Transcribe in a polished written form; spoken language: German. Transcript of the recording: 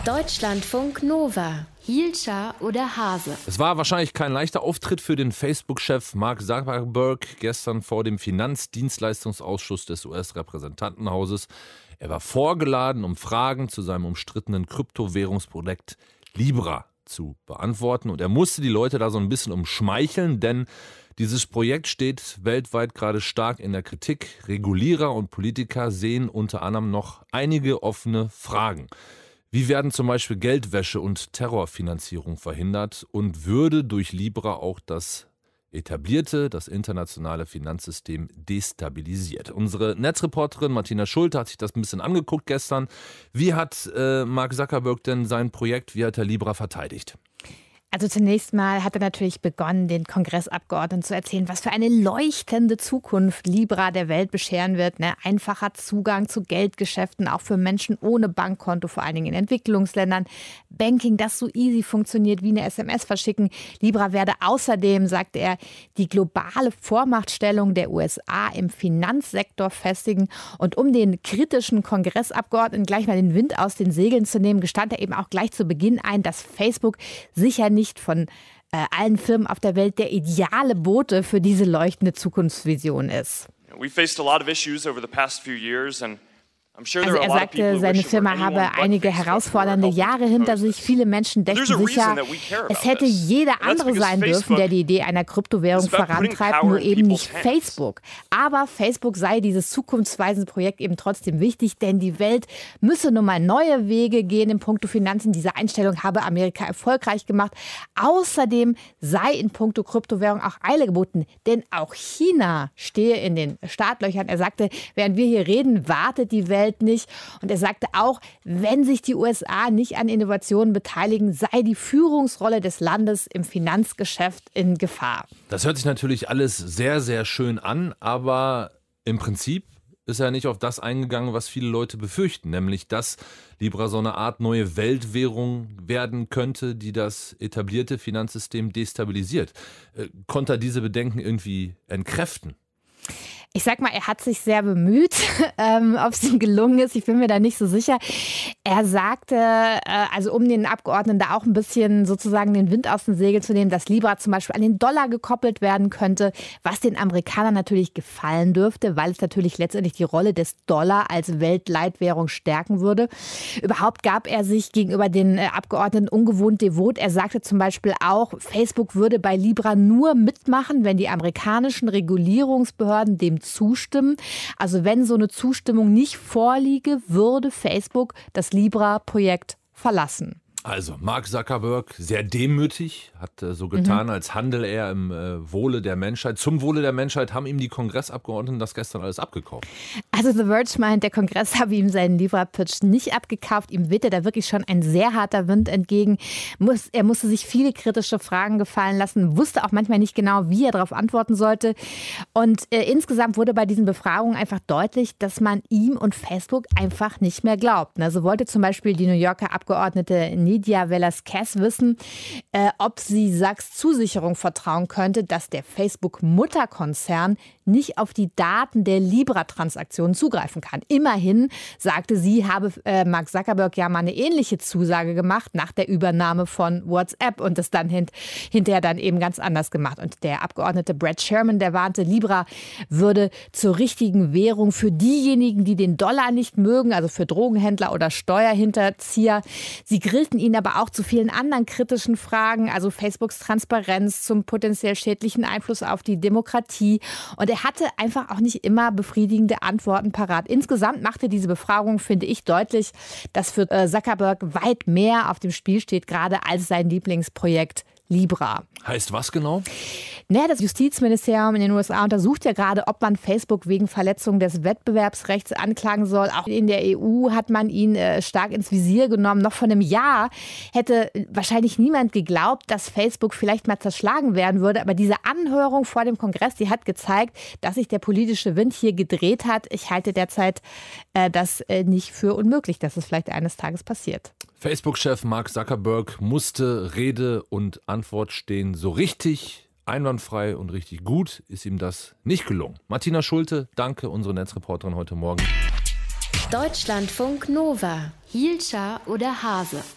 Deutschlandfunk Nova. Hielscher oder Hase? Es war wahrscheinlich kein leichter Auftritt für den Facebook-Chef Mark Zuckerberg gestern vor dem Finanzdienstleistungsausschuss des US-Repräsentantenhauses. Er war vorgeladen, um Fragen zu seinem umstrittenen Kryptowährungsprojekt Libra zu beantworten. Und er musste die Leute da so ein bisschen umschmeicheln, denn dieses Projekt steht weltweit gerade stark in der Kritik. Regulierer und Politiker sehen unter anderem noch einige offene Fragen. Wie werden zum Beispiel Geldwäsche und Terrorfinanzierung verhindert? Und würde durch Libra auch das internationale Finanzsystem destabilisiert? Unsere Netzreporterin Martina Schulte hat sich das ein bisschen angeguckt gestern. Wie hat Mark Zuckerberg denn sein Projekt, wie hat er Libra verteidigt? Also zunächst mal hat er natürlich begonnen, den Kongressabgeordneten zu erzählen, was für eine leuchtende Zukunft Libra der Welt bescheren wird. Einfacher Zugang zu Geldgeschäften, auch für Menschen ohne Bankkonto, vor allen Dingen in Entwicklungsländern. Banking, das so easy funktioniert wie eine SMS verschicken. Libra werde außerdem, sagt er, die globale Vormachtstellung der USA im Finanzsektor festigen. Und um den kritischen Kongressabgeordneten gleich mal den Wind aus den Segeln zu nehmen, gestand er eben auch gleich zu Beginn ein, dass Facebook sicher nicht von allen Firmen auf der Welt der ideale Bote für diese leuchtende Zukunftsvision ist. We faced a lot of issues over the past few years and Also er sagte, seine Firma habe einige herausfordernde Jahre hinter sich. Viele Menschen dächten sicher, es hätte jeder andere sein dürfen, der die Idee einer Kryptowährung vorantreibt, nur eben nicht Facebook. Aber Facebook sei dieses zukunftsweisende Projekt eben trotzdem wichtig, denn die Welt müsse nun mal neue Wege gehen in puncto Finanzen. Diese Einstellung habe Amerika erfolgreich gemacht. Außerdem sei in puncto Kryptowährung auch Eile geboten, denn auch China stehe in den Startlöchern. Er sagte, während wir hier reden, wartet die Welt nicht. Und er sagte auch, wenn sich die USA nicht an Innovationen beteiligen, sei die Führungsrolle des Landes im Finanzgeschäft in Gefahr. Das hört sich natürlich alles sehr, sehr schön an, aber im Prinzip ist er nicht auf das eingegangen, was viele Leute befürchten, nämlich dass Libra so eine Art neue Weltwährung werden könnte, die das etablierte Finanzsystem destabilisiert. Konnte er diese Bedenken irgendwie entkräften? Ich sag mal, er hat sich sehr bemüht, ob es ihm gelungen ist. Ich bin mir da nicht so sicher. Er sagte, also um den Abgeordneten da auch ein bisschen sozusagen den Wind aus den Segeln zu nehmen, dass Libra zum Beispiel an den Dollar gekoppelt werden könnte, was den Amerikanern natürlich gefallen dürfte, weil es natürlich letztendlich die Rolle des Dollar als Weltleitwährung stärken würde. Überhaupt gab er sich gegenüber den Abgeordneten ungewohnt devot. Er sagte zum Beispiel auch, Facebook würde bei Libra nur mitmachen, wenn die amerikanischen Regulierungsbehörden dem zustimmen. Also wenn so eine Zustimmung nicht vorliege, würde Facebook das Libra-Projekt verlassen. Also Mark Zuckerberg, sehr demütig, hat so getan, als handele er im Wohle der Menschheit. Zum Wohle der Menschheit haben ihm die Kongressabgeordneten das gestern alles abgekauft. Also The Verge meint, der Kongress habe ihm seinen Libra-Pitch nicht abgekauft. Ihm wehte da wirklich schon ein sehr harter Wind entgegen. Er musste sich viele kritische Fragen gefallen lassen, wusste auch manchmal nicht genau, wie er darauf antworten sollte. Und insgesamt wurde bei diesen Befragungen einfach deutlich, dass man ihm und Facebook einfach nicht mehr glaubt. Also wollte zum Beispiel die New Yorker Abgeordnete Nydia Velasquez wissen, ob sie Sachs Zusicherung vertrauen könnte, dass der Facebook-Mutterkonzern nicht auf die Daten der Libra-Transaktionen zugreifen kann. Immerhin, sagte sie, habe Mark Zuckerberg ja mal eine ähnliche Zusage gemacht nach der Übernahme von WhatsApp und das dann hinterher dann eben ganz anders gemacht. Und der Abgeordnete Brad Sherman, der warnte, Libra würde zur richtigen Währung für diejenigen, die den Dollar nicht mögen, also für Drogenhändler oder Steuerhinterzieher. Sie grillten ihn aber auch zu vielen anderen kritischen Fragen, also Facebooks Transparenz zum potenziell schädlichen Einfluss auf die Demokratie. Und er hatte einfach auch nicht immer befriedigende Antworten parat. Insgesamt machte diese Befragung, finde ich, deutlich, dass für Zuckerberg weit mehr auf dem Spiel steht, gerade als sein Lieblingsprojekt Libra. Heißt was genau? Naja, das Justizministerium in den USA untersucht ja gerade, ob man Facebook wegen Verletzung des Wettbewerbsrechts anklagen soll. Auch in der EU hat man ihn stark ins Visier genommen. Noch vor einem Jahr hätte wahrscheinlich niemand geglaubt, dass Facebook vielleicht mal zerschlagen werden würde. Aber diese Anhörung vor dem Kongress, die hat gezeigt, dass sich der politische Wind hier gedreht hat. Ich halte derzeit das nicht für unmöglich, dass es vielleicht eines Tages passiert. Facebook-Chef Mark Zuckerberg musste Rede und Antwort stehen. So richtig einwandfrei und richtig gut ist ihm das nicht gelungen. Martina Schulte, danke, unsere Netzreporterin heute Morgen. Deutschlandfunk Nova. Hielscher oder Hase?